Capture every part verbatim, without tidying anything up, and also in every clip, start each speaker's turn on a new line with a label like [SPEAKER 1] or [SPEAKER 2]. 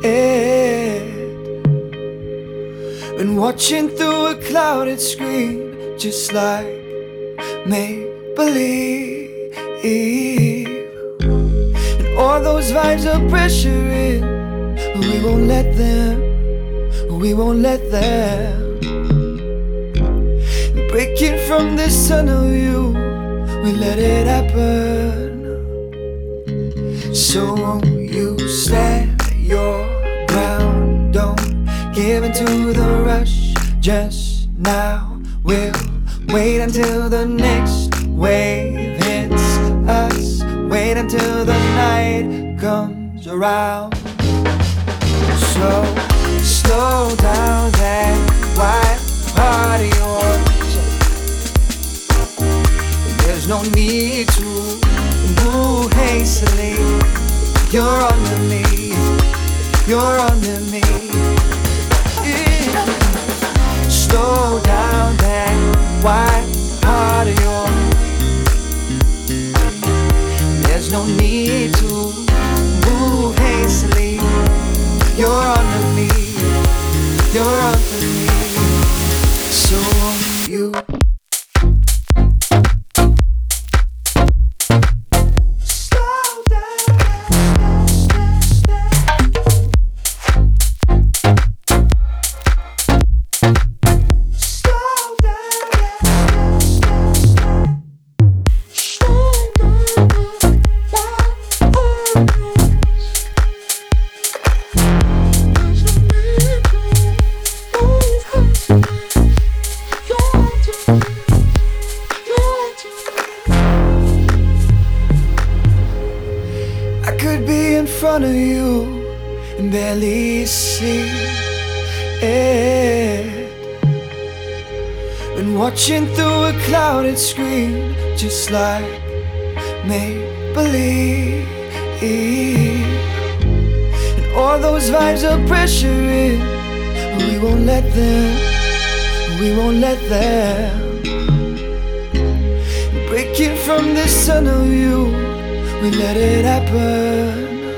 [SPEAKER 1] it. Been watching through a clouded screen, just like make-believe. And all those vibes are pressuring, we won't let them, we won't let them. Breaking from this tunnel view, we let it happen. So won't you stand your ground? Don't give in to the rush just now. We'll wait until the next wave hits us. Wait until the night comes around. So slow down that wild heart of yours. There's no need to move hastily. You're under me, you're under me. Yeah. Slow down that wild heart of yours. There's no need to move hastily. You're under me, you're under me. So you could be in front of you and barely see it. Been watching through a clouded screen, just like make-believe. And all those vibes are pressuring, we won't let them, we won't let them. Breaking from this tunnel view, we let it happen.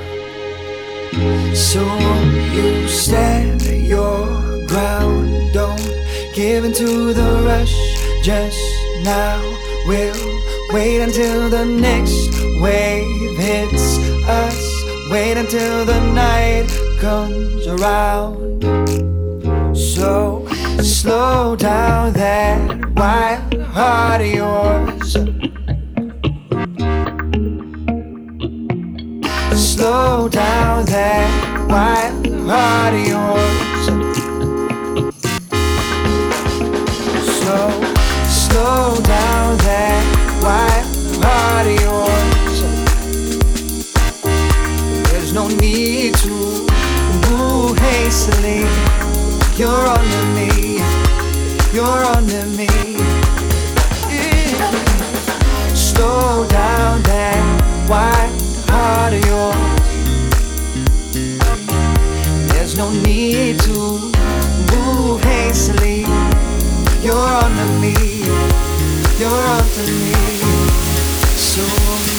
[SPEAKER 1] So won't you stand your ground? Don't give in to the rush just now. We'll wait until the next wave hits us. Wait until the night comes around. So slow down that wild heart of yours. Slow down that wild heart of yours. So slow down that wild heart of yours. There's no need to move hastily. You're under me, you're under me. Yeah. Slow down that wild heart of yours. There's no need to move hastily. You're under me, you're under me. So